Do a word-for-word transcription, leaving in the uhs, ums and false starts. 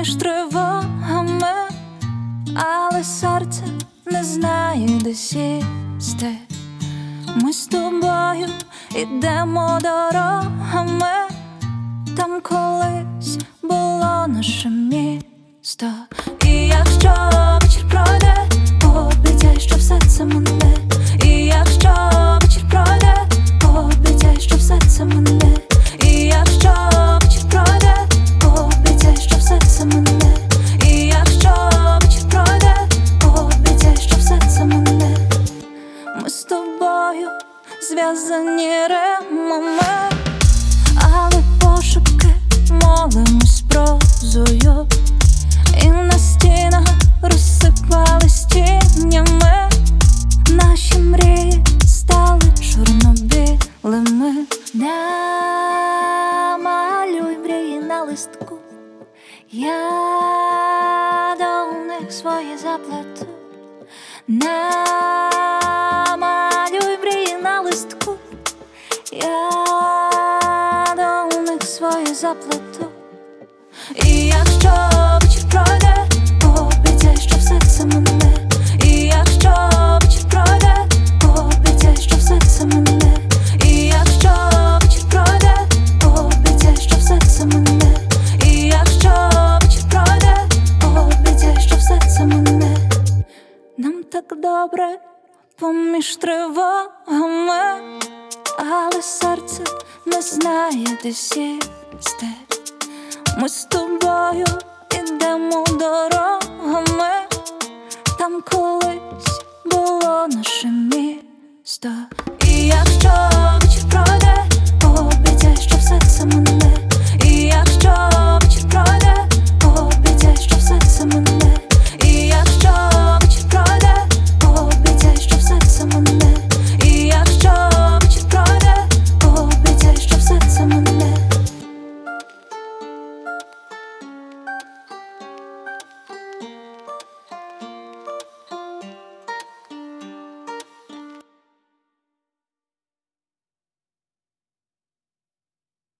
поміж тривогами, але серце не знає, де сісти. Ми з тобою ідемо дорогами, там колись було наше місто. І якщо вечір пройде, пообіцяй, що все це мене. І якщо вечір пройде, пообіцяй, що все це мене. І якщо вечір пройде, пообіцяй, що все це мене. І якщо вечір пройде, пообіцяй, що все це мене. Ми з тобою зв'язані ремами, але пошуки молимось прозою. І на стінах розсипались тінями, наші мрії стали чорно-білими. Намалюй мрії на листку, я до них свої заплету. Намалюй мрії на листку, я до них свої заплету. І якщо вечір пройде, пообіцяй, що все це мене. І якщо вечір пройде, пообіцяй, що все це мене. І якщо вечір пройде, пообіцяй, що все це мене. І якщо вечір пройде, пообіцяй, що все це мене. Нам так добре поміж тривогами, але серце не знає, де сісти. Ми з тобою ідемо дорогами, там колись було наше місто. І якщо вечір пройде, пообіцяй, що все це мене.